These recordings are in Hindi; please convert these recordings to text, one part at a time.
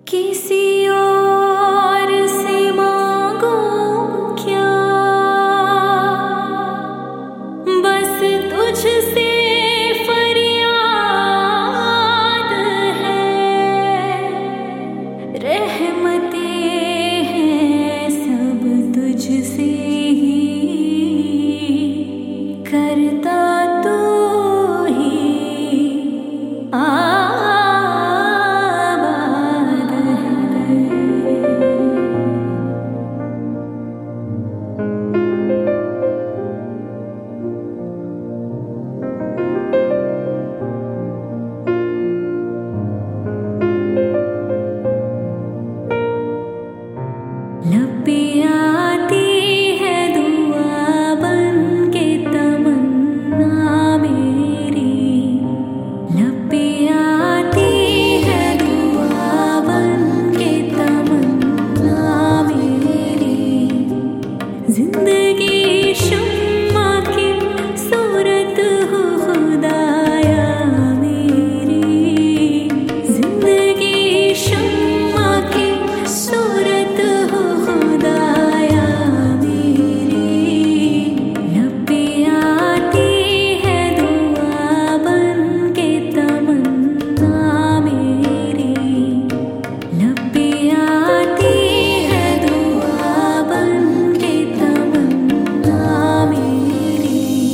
किसी और से मांगो क्या, बस तुझसे फरियाद है। रहमतें हैं सब तुझसे ही, करता तू ही लब पे आती है दुआ बन के तमन्ना मेरी। लब पे आती है दुआ बन के तमन्ना मेरी। जिंदगी शम्मा की सूरत हो खुदाया मेरी। जिंदगी शम्मा की सूरत हो खुदाया मेरी। लब पे आती है दुआ बन के तमन्ना मेरी। लब पे आती है दुआ बन के तमन्ना मेरी।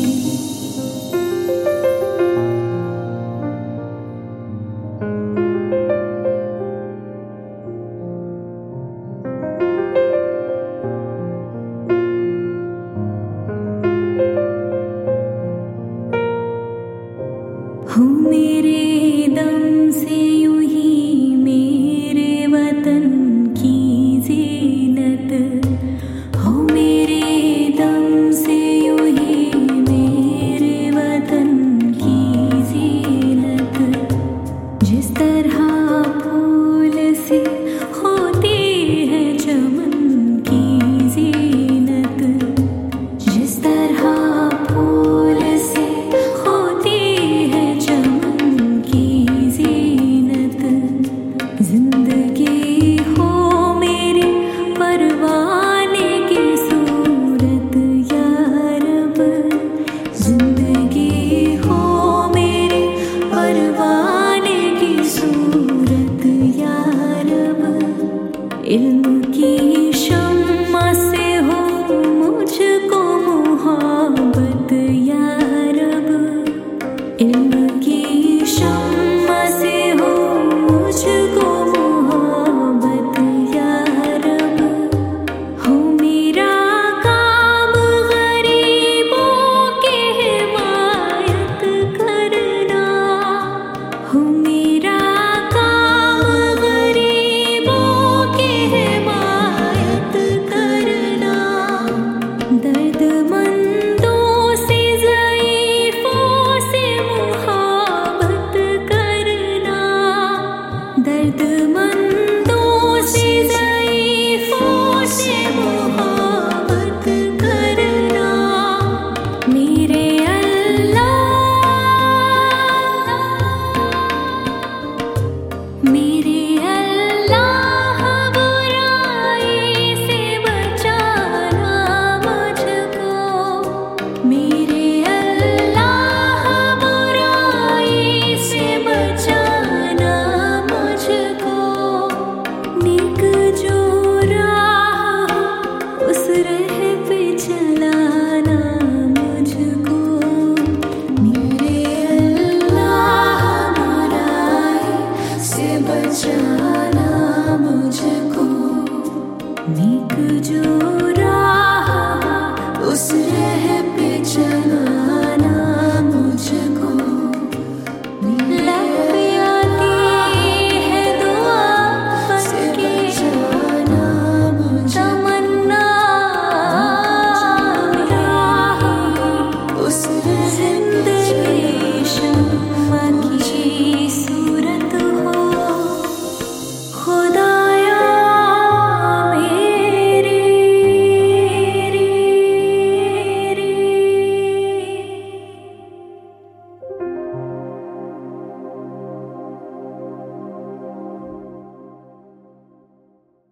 हो मेरे दम से यूं ही मेरे वतन की ज़ीनत। हो मेरे दम से यूं ही मेरे वतन की ज़ीनत। जिस तरह फूल से होती है चमन की ज़ीनत। जिस तरह फूल से होती है चमन की ज़ीनत। जिंदगी हो मेरी परवाने की सूरत या रब। जिंदगी हो मेरी परवाने की सूरत या रब। इल्म की शम्मा से हो मुझको मोहब्बत या रब। इल्म की शम्मा से हो मुझको मोहब्बत या रब। हो मेरा काम गरीबों की हिमायत करना। हो मेरा काम गरीबों की हिमायत करना। दर्दमंदों से ज़ईफ़ों से मुहाबत करना। दर्दमंदों से ज़ईफ़ों से मुहाबत करना। मेरे अल्लाह बुराई से बचाना मुझको। मेरे अल्लाह बुराई से बचाना मुझको। नेक जो राह उस राह पे चलाना मुझको। मेरे अल्लाह बुराई से बचाना मुझको। नेक जो